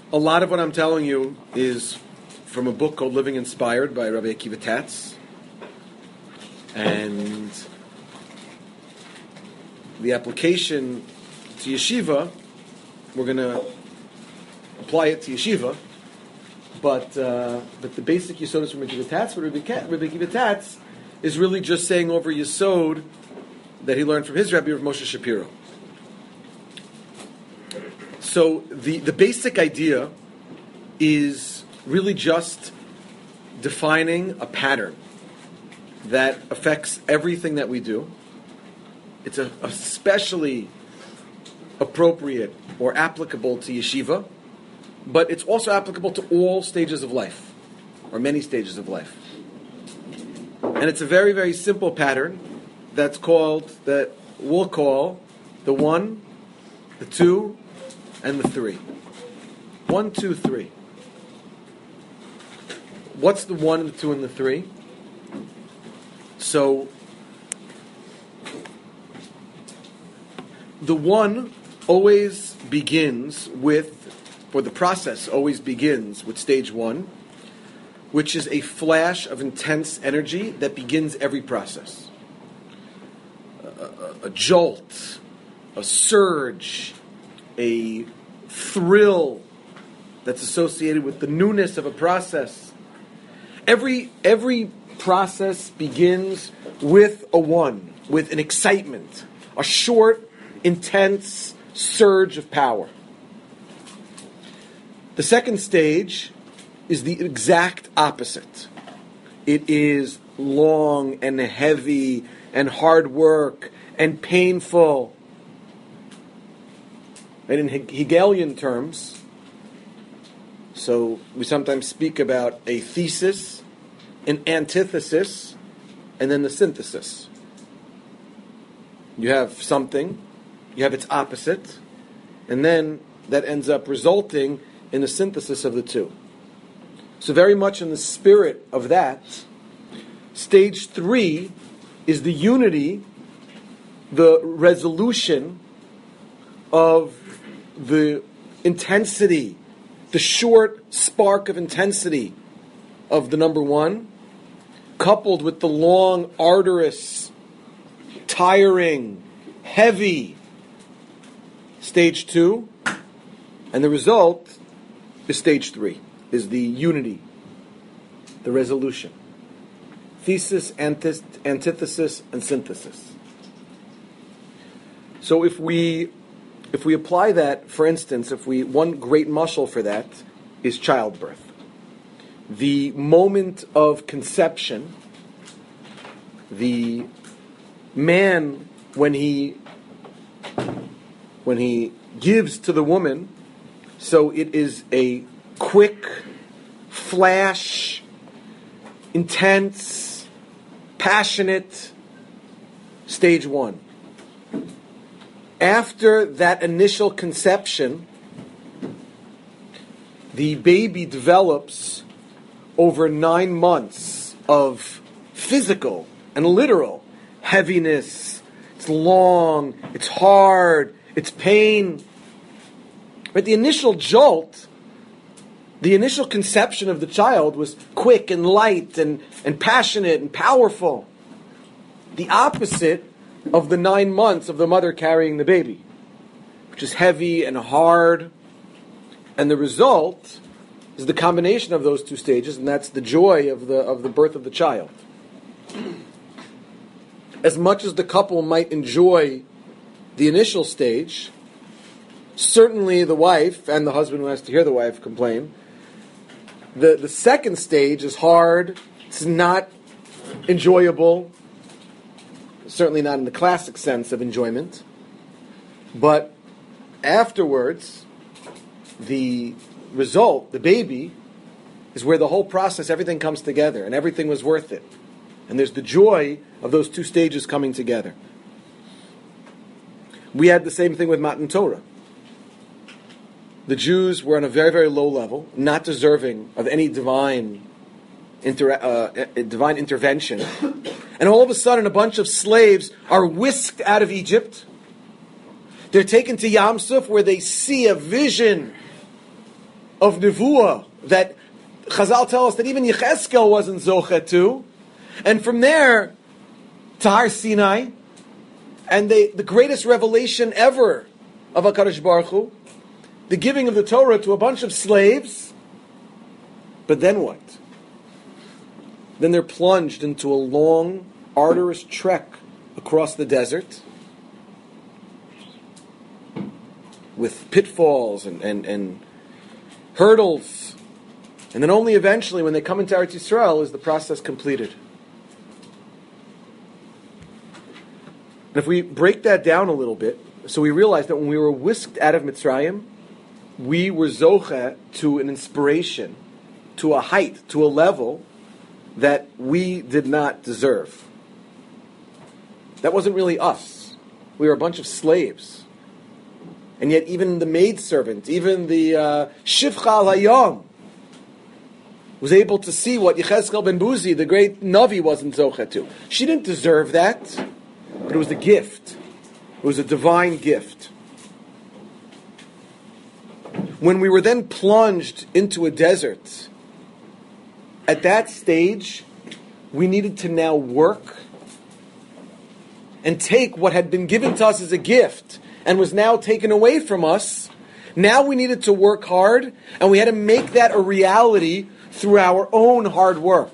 A lot of what I'm telling you is from a book called Living Inspired by Rabbi Akiva Tatz. And the application to yeshiva, we're going to apply it to yeshiva, but the basic yesod is from Rabbi Akiva Tatz. But Rabbi Akiva Tatz is really just saying over yesod that he learned from his Rabbi, Rav Moshe Shapiro. So the basic idea is really just defining a pattern that affects everything that we do. It's especially appropriate or applicable to yeshiva, but it's also applicable to all stages of life, or many stages of life. And it's a very, very simple pattern that we'll call the 1, the 2, and the 3. 1, 2, 3. What's the 1, the 2, and the 3? So, the 1 always begins the process always begins with stage 1, which is a flash of intense energy that begins every process. A jolt, a surge, a thrill that's associated with the newness of a process. Every process begins with a 1, with an excitement, a short, intense surge of power. The second stage is the exact opposite. It is long and heavy and hard work and painful. And in Hegelian terms, so we sometimes speak about a thesis, an antithesis, and then the synthesis. You have something, you have its opposite, and then that ends up resulting in the synthesis of the two. So very much in the spirit of that, stage 3 is the unity, the resolution of the intensity, the short spark of intensity of the number 1, coupled with the long, arduous, tiring, heavy stage 2, and the result is stage 3, is the unity, the resolution. Thesis, antithesis, and synthesis. So if we apply that, for instance, one great mashal for that is childbirth. The moment of conception, the man, when he gives to the woman, so it is a quick, flash, intense, passionate stage 1. After that initial conception, the baby develops over 9 months of physical and literal heaviness. It's long, it's hard, it's pain. But the initial jolt, the initial conception of the child was quick and light and passionate and powerful. The opposite of the 9 months of the mother carrying the baby, which is heavy and hard. And the result is the combination of those 2 stages, and that's the joy of the birth of the child. As much as the couple might enjoy the initial stage, certainly the wife and the husband who has to hear the wife complain, the second stage is hard, it's not enjoyable, certainly not in the classic sense of enjoyment, but afterwards, the result, the baby, is where the whole process, everything comes together, and everything was worth it. And there's the joy of those 2 stages coming together. We had the same thing with Matan Torah. The Jews were on a very, very low level, not deserving of any divine intervention. And all of a sudden, a bunch of slaves are whisked out of Egypt. They're taken to Yam Suf, where they see a vision of Nevuah that Chazal tell us that even Yechezkel wasn't Zoche to. And from there to Har Sinai, and the greatest revelation ever of HaKadosh Baruch Hu, the giving of the Torah to a bunch of slaves. But then what? Then they're plunged into a long, arduous trek across the desert with pitfalls and hurdles. And then only eventually, when they come into Eretz Yisrael, is the process completed. And if we break that down a little bit, so we realize that when we were whisked out of Mitzrayim, we were zoche to an inspiration, to a height, to a level that we did not deserve. That wasn't really us. We were a bunch of slaves. And yet even the maidservant, even the Shivcha al Hayom, was able to see what Yechezkel ben Buzi, the great Navi, wasn't zoche to. She didn't deserve that, but it was a gift. It was a divine gift. When we were then plunged into a desert, at that stage, we needed to now work and take what had been given to us as a gift and was now taken away from us. Now we needed to work hard, and we had to make that a reality through our own hard work.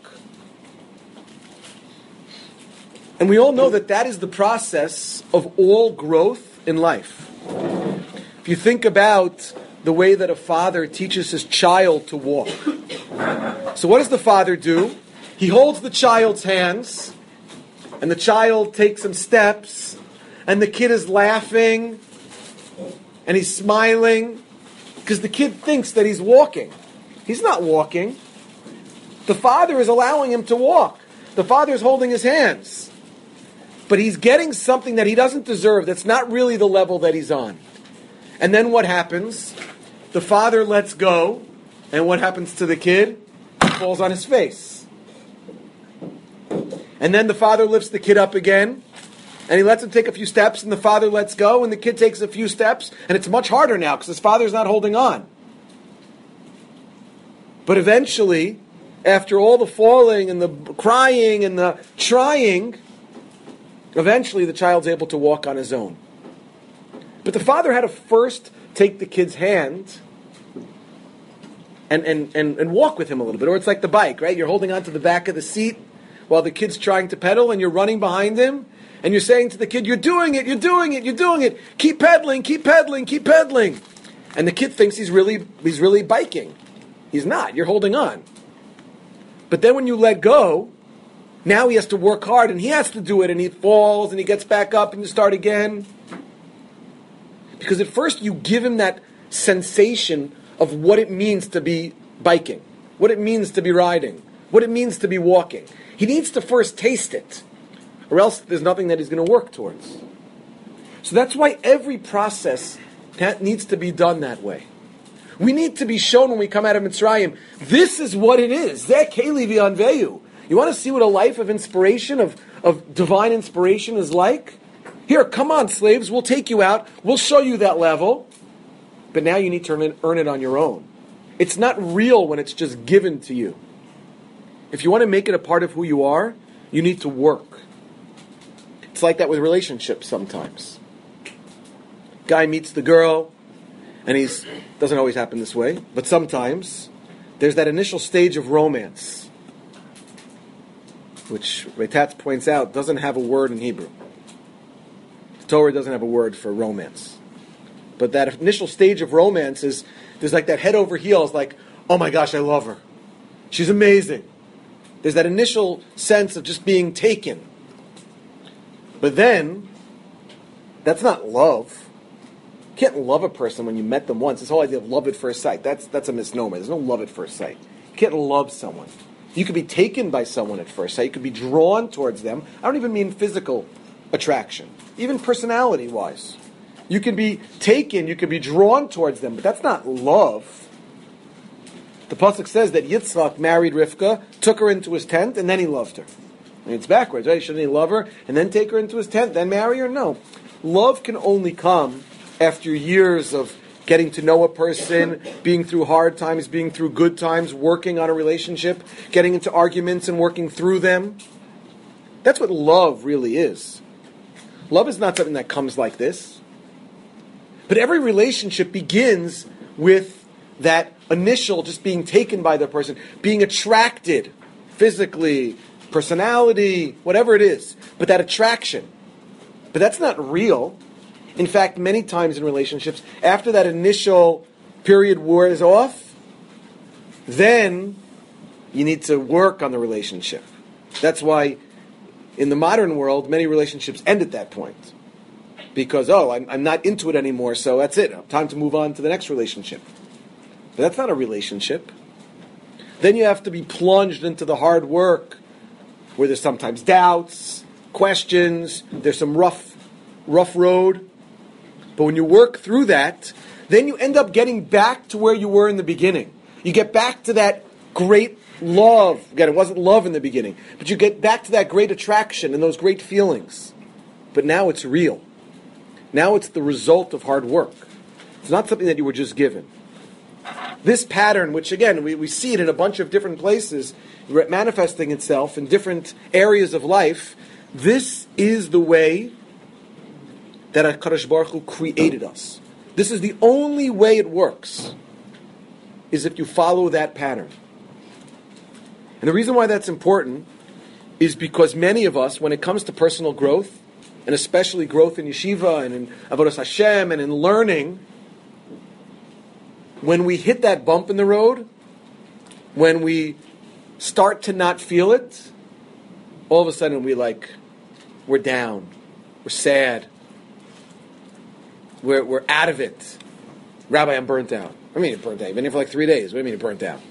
And we all know that that is the process of all growth in life. If you think about the way that a father teaches his child to walk. So what does the father do? He holds the child's hands, and the child takes some steps, and the kid is laughing, and he's smiling, because the kid thinks that he's walking. He's not walking. The father is allowing him to walk. The father is holding his hands. But he's getting something that he doesn't deserve, that's not really the level that he's on. And then what happens? The father lets go, and what happens to the kid? He falls on his face. And then the father lifts the kid up again, and he lets him take a few steps, and the father lets go, and the kid takes a few steps, and it's much harder now, because his father's not holding on. But eventually, after all the falling, and the crying, and the trying, eventually the child's able to walk on his own. But the father had to first take the kid's hand and walk with him a little bit. Or it's like the bike, right? You're holding onto the back of the seat while the kid's trying to pedal, and you're running behind him, and you're saying to the kid, you're doing it, you're doing it, you're doing it. Keep pedaling, keep pedaling, keep pedaling. And the kid thinks he's really biking. He's not. You're holding on. But then when you let go, now he has to work hard, and he has to do it, and he falls, and he gets back up, and you start again. Because at first you give him that sensation of what it means to be biking, what it means to be riding, what it means to be walking. He needs to first taste it, or else there's nothing that he's going to work towards. So that's why every process needs to be done that way. We need to be shown when we come out of Mitzrayim, this is what it is. Zeh keli v'anveyu. You want to see what a life of inspiration, of divine inspiration is like? Here, come on, slaves, we'll take you out, we'll show you that level. But now you need to earn it on your own. It's not real when it's just given to you. If you want to make it a part of who you are, you need to work. It's like that with relationships sometimes. Guy meets the girl, and doesn't always happen this way, but sometimes there's that initial stage of romance, which Reitatz points out doesn't have a word in Hebrew. The Torah doesn't have a word for romance. But that initial stage of romance is, there's like that head over heels, like, oh my gosh, I love her. She's amazing. There's that initial sense of just being taken. But then, that's not love. You can't love a person when you met them once. This whole idea of love at first sight, that's a misnomer. There's no love at first sight. You can't love someone. You could be taken by someone at first sight. You could be drawn towards them. I don't even mean physical attraction, even personality-wise. You can be taken, you can be drawn towards them, but that's not love. The pasuk says that Yitzchak married Rivka, took her into his tent, and then he loved her. I mean, it's backwards, right? Shouldn't he love her, and then take her into his tent, then marry her? No. Love can only come after years of getting to know a person, being through hard times, being through good times, working on a relationship, getting into arguments and working through them. That's what love really is. Love is not something that comes like this. But every relationship begins with that initial just being taken by the person, being attracted physically, personality, whatever it is. But that attraction. But that's not real. In fact, many times in relationships, after that initial period wears off, then you need to work on the relationship. That's why in the modern world, many relationships end at that point. Because, I'm not into it anymore, so that's it. Time to move on to the next relationship. But that's not a relationship. Then you have to be plunged into the hard work, where there's sometimes doubts, questions, there's some rough road. But when you work through that, then you end up getting back to where you were in the beginning. You get back to that great love. Again, it wasn't love in the beginning, but you get back to that great attraction and those great feelings. But now it's real. Now it's the result of hard work. It's not something that you were just given. This pattern, which again, we see it in a bunch of different places, manifesting itself in different areas of life, this is the way that HaKadosh Baruch Hu created us. This is the only way it works, is if you follow that pattern. And the reason why that's important is because many of us, when it comes to personal growth, and especially growth in yeshiva and in Avodas Hashem and in learning, when we hit that bump in the road, when we start to not feel it, all of a sudden we're down, we're sad, we're out of it. Rabbi, I'm burnt out. I mean, burnt out. You've been here for like 3 days. What do you mean burnt out?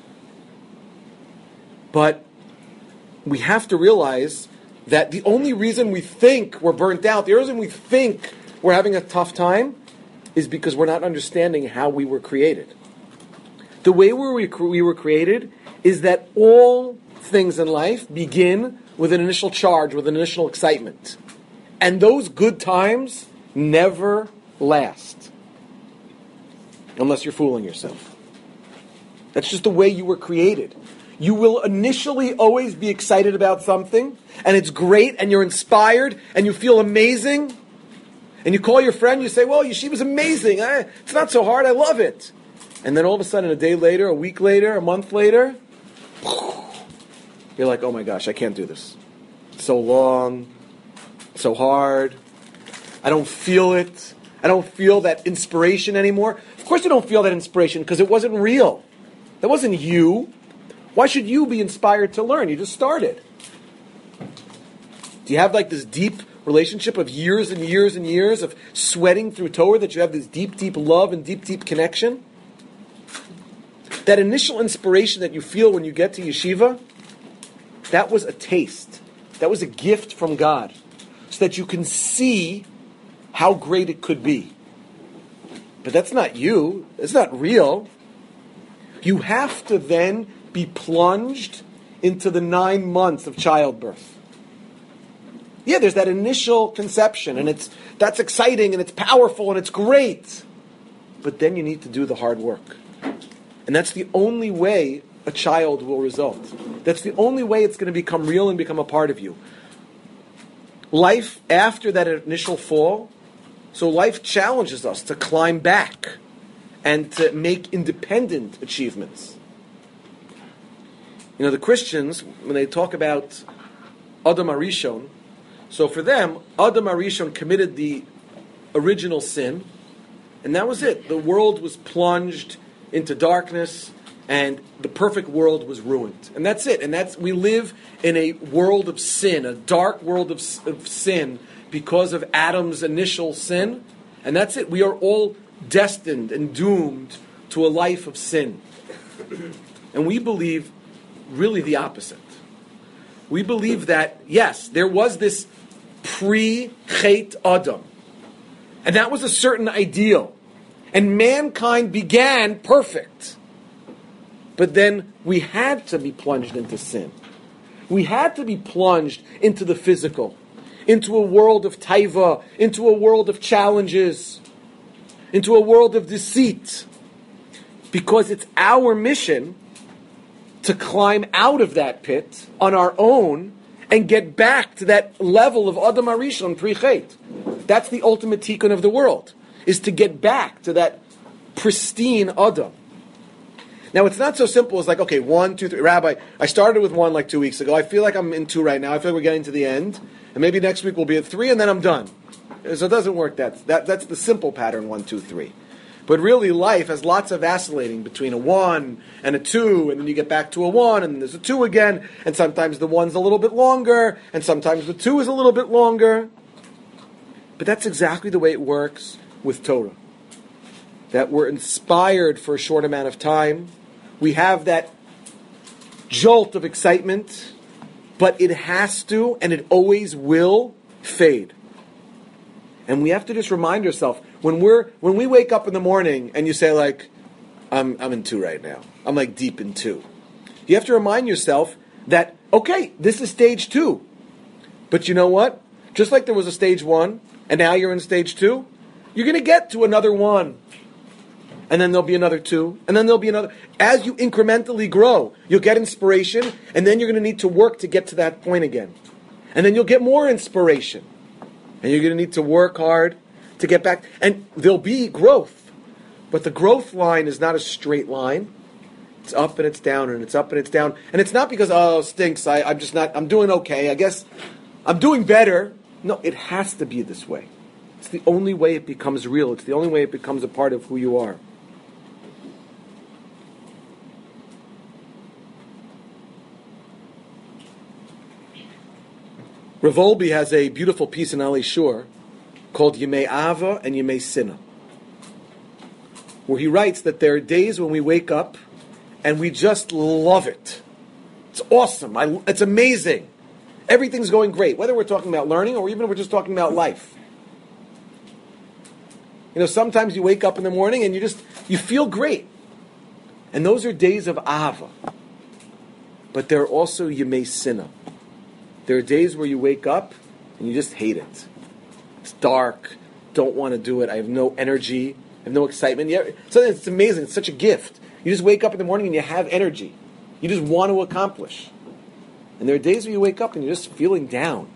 But we have to realize that the only reason we think we're burnt out, the only reason we think we're having a tough time, is because we're not understanding how we were created. The way we were created is that all things in life begin with an initial charge, with an initial excitement. And those good times never last. Unless you're fooling yourself. That's just the way you were created. You will initially always be excited about something, and it's great, and you're inspired, and you feel amazing. And you call your friend, you say, well, she was amazing. It's not so hard, I love it. And then all of a sudden, a day later, a week later, a month later, you're like, oh my gosh, I can't do this. It's so long, so hard. I don't feel it. I don't feel that inspiration anymore. Of course you don't feel that inspiration because it wasn't real. That wasn't you. Why should you be inspired to learn? You just started. Do you have like this deep relationship of years and years and years of sweating through Torah, that you have this deep, deep love and deep, deep connection? That initial inspiration that you feel when you get to yeshiva, that was a taste. That was a gift from God. So that you can see how great it could be. But that's not you. It's not real. You have to then be plunged into the 9 months of childbirth. Yeah, there's that initial conception, and that's exciting, and it's powerful, and it's great. But then you need to do the hard work. And that's the only way a child will result. That's the only way it's going to become real and become a part of you. Life after that initial fall, so life challenges us to climb back and to make independent achievements. You know, the Christians, when they talk about Adam HaRishon, so for them, Adam HaRishon committed the original sin, and that was it. The world was plunged into darkness, and the perfect world was ruined. And that's it. And we live in a world of sin, a dark world of sin, because of Adam's initial sin. And that's it. We are all destined and doomed to a life of sin. And we believe really the opposite. We believe that, yes, there was this pre-Chet Adam. And that was a certain ideal. And mankind began perfect. But then we had to be plunged into sin. We had to be plunged into the physical, into a world of taiva, into a world of challenges. into a world of deceit. Because it's our mission to climb out of that pit on our own and get back to that level of Adam Harishon Pri Chet. That's the ultimate tikkun of the world, is to get back to that pristine Adam. Now, it's not so simple as like, okay, 1, 2, 3. Rabbi, I started with 1 like 2 weeks ago. I feel like I'm in 2 right now. I feel like we're getting to the end. And maybe next week we'll be at 3, and then I'm done. So it doesn't work. That's the simple pattern, 1, 2, 3. But really, life has lots of vacillating between a 1 and a 2, and then you get back to a 1, and then there's a 2 again, and sometimes the 1's a little bit longer, and sometimes the 2 is a little bit longer. But that's exactly the way it works with Torah. That we're inspired for a short amount of time. We have that jolt of excitement, but it has to, and it always will, fade. And we have to just remind ourselves, when we wake up in the morning and you say like, I'm in 2 right now. I'm like deep in 2. You have to remind yourself that, okay, this is stage 2. But you know what? Just like there was a stage 1, and now you're in stage 2, you're going to get to another 1. And then there'll be another 2, and then there'll be another. As you incrementally grow, you'll get inspiration, and then you're going to need to work to get to that point again. And then you'll get more inspiration. And you're going to need to work hard to get back. And there'll be growth. But the growth line is not a straight line. It's up and it's down, and it's up and it's down. And it's not because, oh, stinks, I'm doing okay. I guess I'm doing better. No, it has to be this way. It's the only way it becomes real. It's the only way it becomes a part of who you are. Rav Olby has a beautiful piece in Ali Shur called Yemei Ava and Yemei Sinna, where he writes that there are days when we wake up and we just love it. It's awesome. It's amazing. Everything's going great, whether we're talking about learning or even if we're just talking about life. You know, sometimes you wake up in the morning and you feel great. And those are days of Ava. But there are also Yemei Sinna. There are days where you wake up and you just hate it. It's dark, don't want to do it, I have no energy, I have no excitement. So it's amazing, it's such a gift. You just wake up in the morning and you have energy. You just want to accomplish. And there are days where you wake up and you're just feeling down.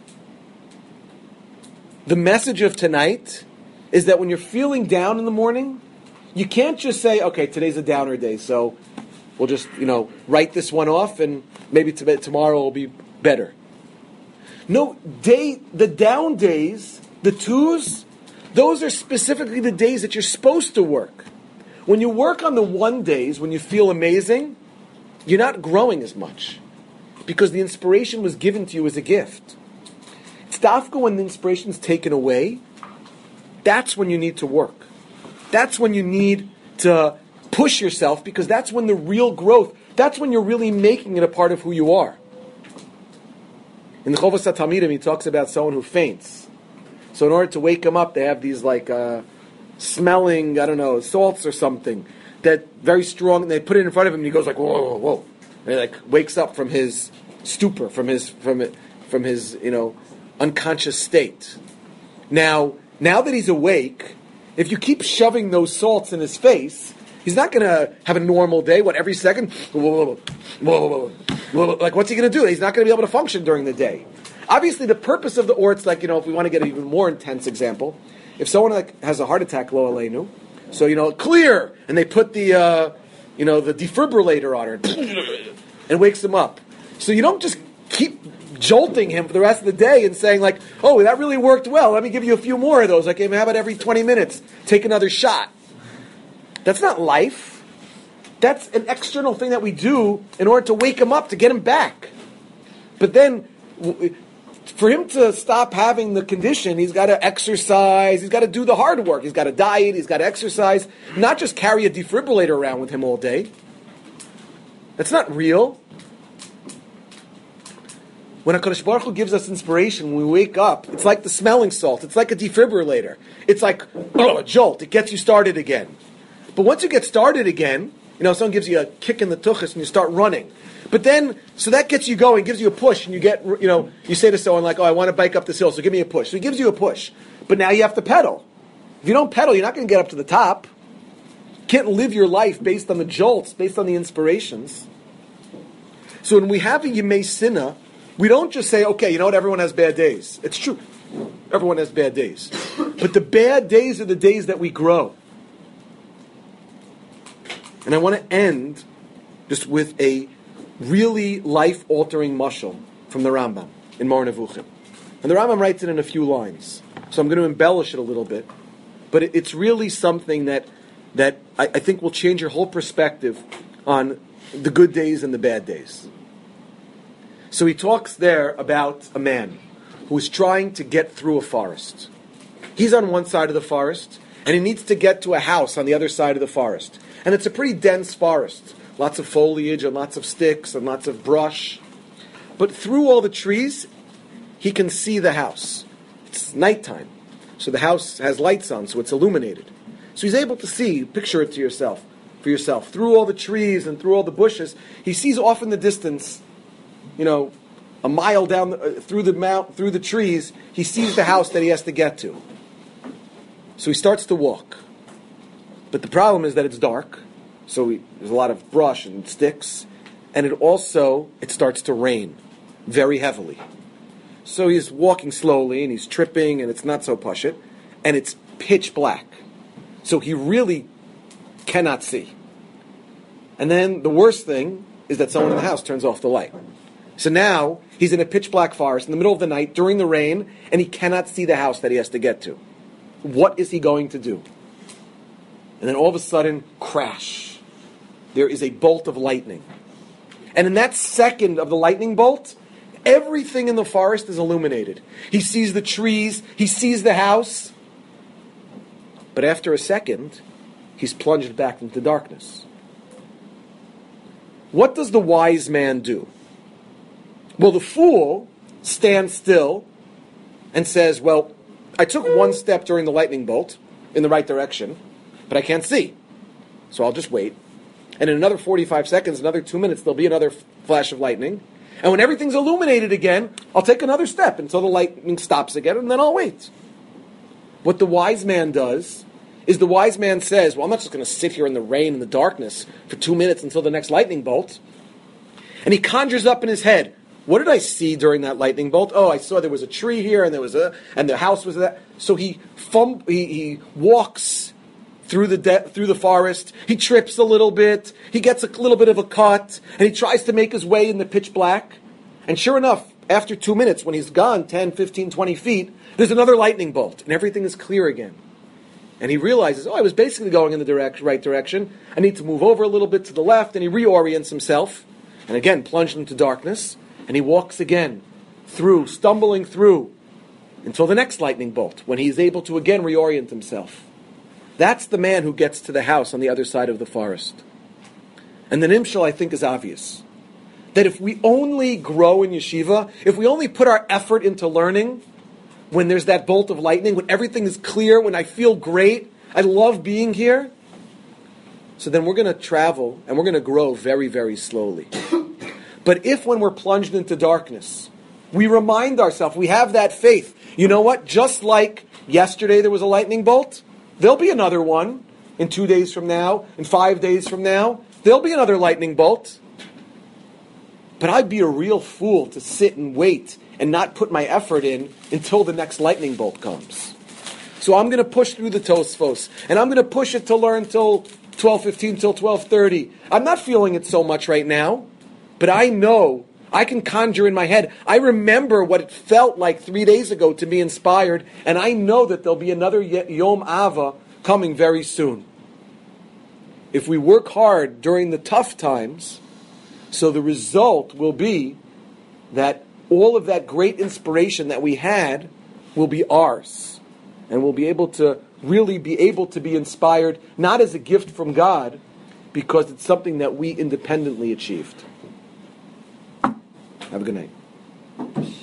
The message of tonight is that when you're feeling down in the morning, you can't just say, okay, today's a downer day, so we'll just, write this one off and maybe tomorrow will be better. No, the down days, the 2s, those are specifically the days that you're supposed to work. When you work on the 1 days, when you feel amazing, you're not growing as much. Because the inspiration was given to you as a gift. It's dafka when the inspiration is taken away, that's when you need to work. That's when you need to push yourself, because that's when the real growth, that's when you're really making it a part of who you are. In the Chovos HaTalmidim, he talks about someone who faints. So in order to wake him up, they have these smelling, salts or something that very strong. And they put it in front of him, and he goes like, whoa, whoa, whoa, and he wakes up from his stupor, from his unconscious state. Now that he's awake, if you keep shoving those salts in his face, he's not going to have a normal day. Every second? Whoa, whoa, whoa. Like, what's he going to do? He's not going to be able to function during the day. Obviously, the purpose of the orts, if we want to get an even more intense example, if someone has a heart attack, lo aleinu, so, clear, and they put the defibrillator on her, and wakes him up. So you don't just keep jolting him for the rest of the day and saying like, oh, that really worked well, let me give you a few more of those. Like, how about every 20 minutes, take another shot? That's not life. That's an external thing that we do in order to wake him up, to get him back. But then, for him to stop having the condition, he's got to exercise, he's got to do the hard work, he's got to diet, he's got to exercise, not just carry a defibrillator around with him all day. That's not real. When HaKadosh Baruch Hu gives us inspiration, when we wake up, it's like the smelling salt, it's like a defibrillator. It's like, a jolt, it gets you started again. But once you get started again, someone gives you a kick in the tuchus and you start running. But then, so that gets you going, gives you a push, and you get, you say to someone like, oh, I want to bike up this hill, so give me a push. So he gives you a push. But now you have to pedal. If you don't pedal, you're not going to get up to the top. You can't live your life based on the jolts, based on the inspirations. So when we have a Yemei Sinna, we don't just say, okay, you know what, everyone has bad days. It's true. Everyone has bad days. But the bad days are the days that we grow. And I want to end just with a really life-altering mashal from the Rambam in Moreh Nevuchim. And the Rambam writes it in a few lines. So I'm going to embellish it a little bit. But it's really something that I think will change your whole perspective on the good days and the bad days. So he talks there about a man who is trying to get through a forest. He's on one side of the forest, and he needs to get to a house on the other side of the forest. And it's a pretty dense forest. Lots of foliage and lots of sticks and lots of brush. But through all the trees, he can see the house. It's nighttime. So the house has lights on, so it's illuminated. So he's able to see, picture it to yourself, for yourself. Through all the trees and through all the bushes, he sees off in the distance, a mile down through the trees, he sees the house that he has to get to. So he starts to walk. But the problem is that it's dark, so there's a lot of brush and sticks, and it starts to rain very heavily. So he's walking slowly, and he's tripping, and it's not so pashut, and it's pitch black. So he really cannot see. And then the worst thing is that someone in the house turns off the light. So now he's in a pitch black forest in the middle of the night during the rain, and he cannot see the house that he has to get to. What is he going to do? And then all of a sudden, crash. There is a bolt of lightning. And in that second of the lightning bolt, everything in the forest is illuminated. He sees the trees, he sees the house. But after a second, he's plunged back into darkness. What does the wise man do? Well, the fool stands still and says, well, I took one step during the lightning bolt in the right direction, but I can't see. So I'll just wait. And in another 45 seconds, another 2 minutes, there'll be another flash of lightning. And when everything's illuminated again, I'll take another step until the lightning stops again, and then I'll wait. What the wise man does is the wise man says, well, I'm not just going to sit here in the rain and the darkness for 2 minutes until the next lightning bolt. And he conjures up in his head, what did I see during that lightning bolt? Oh, I saw there was a tree here, and and the house was that. So he walks through the forest. He trips a little bit. He gets a little bit of a cut, and he tries to make his way in the pitch black. And sure enough, after 2 minutes, when he's gone 10, 15, 20 feet, there's another lightning bolt, and everything is clear again. And he realizes, I was basically going in the right direction. I need to move over a little bit to the left, and he reorients himself, and again plunged into darkness. And he walks again, stumbling through, until the next lightning bolt, when he is able to again reorient himself. That's the man who gets to the house on the other side of the forest. And the nimshal, I think, is obvious. That if we only grow in yeshiva, if we only put our effort into learning, when there's that bolt of lightning, when everything is clear, when I feel great, I love being here, so then we're going to travel, and we're going to grow very, very slowly. But if when we're plunged into darkness, we remind ourselves, we have that faith, you know what, just like yesterday there was a lightning bolt, there'll be another one in 2 days from now, in 5 days from now, there'll be another lightning bolt. But I'd be a real fool to sit and wait and not put my effort in until the next lightning bolt comes. So I'm going to push through the Tosfos, and I'm going to push it to learn till 12:15, till 12:30. I'm not feeling it so much right now. But I know, I can conjure in my head, I remember what it felt like 3 days ago to be inspired, and I know that there'll be another Yom Ava coming very soon. If we work hard during the tough times, so the result will be that all of that great inspiration that we had will be ours. And we'll be able to really be able to be inspired, not as a gift from God, because it's something that we independently achieved. Have a good night.